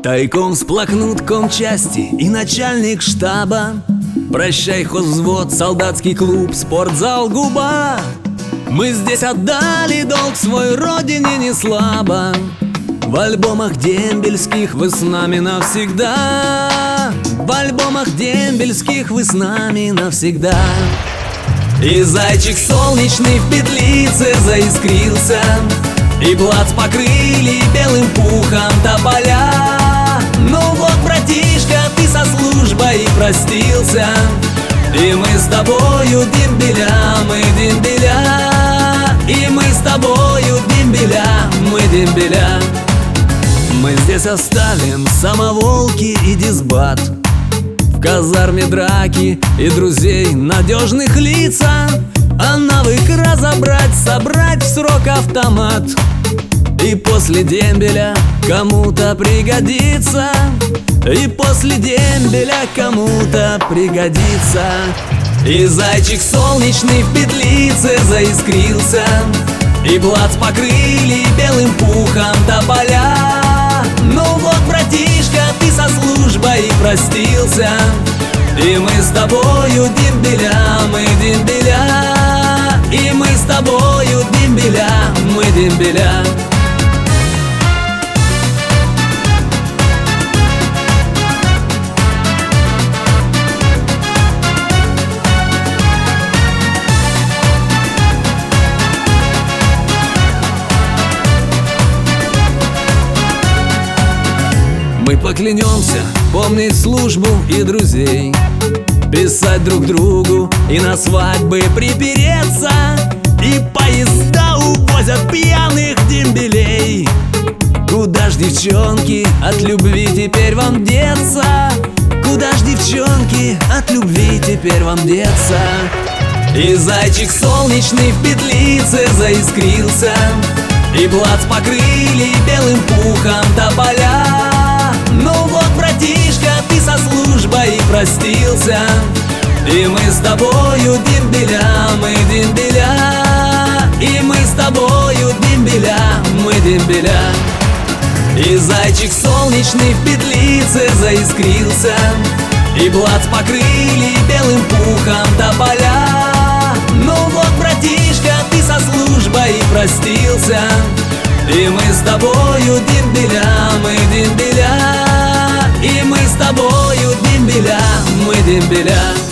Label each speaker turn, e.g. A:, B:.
A: Тайком сплакнут комчасти и начальник штаба. Прощай, хозвзвод, солдатский клуб, спортзал, губа. Мы здесь отдали долг свой родине не слабо. В альбомах дембельских вы с нами навсегда. В альбомах дембельских вы с нами навсегда. И зайчик солнечный в петлице заискрился, и плац покрыли белым пухом тополя. Ну вот, братишка, ты со службой простился, и мы с тобою дембеля, мы дембеля. И мы с тобою дембеля, мы дембеля. Мы здесь оставим самоволки и дисбат, в казарме драки и друзей надежных лица. А навык разобрать, собрать в срок автомат и после дембеля кому-то пригодится. И после дембеля кому-то пригодится. И зайчик солнечный в петлице заискрился, и плац покрыли белым пухом тополя. Ну вот, братишка, ты со службой простился, и мы с тобою дембеля, мы дембеля. И мы с тобою дембеля, мы дембеля. Мы поклянемся помнить службу и друзей, писать друг другу и на свадьбы припереться. И поезда увозят пьяных дембелей. Куда ж, девчонки, от любви теперь вам деться? Куда ж, девчонки, от любви теперь вам деться? И зайчик солнечный в петлице заискрился, и плац покрыли белым пухом тополя. Ну вот, братишка, ты со службой простился, и мы с тобою дембеля, мы дембеля. И мы с тобою дембеля, мы дембеля. И зайчик солнечный в петлице заискрился, и плац покрыли белым пухом тополя. Ну вот, братишка, ты со службой простился, и мы с тобою дембеля, мы дембеля. И мы с тобою дембеля, мы дембеля.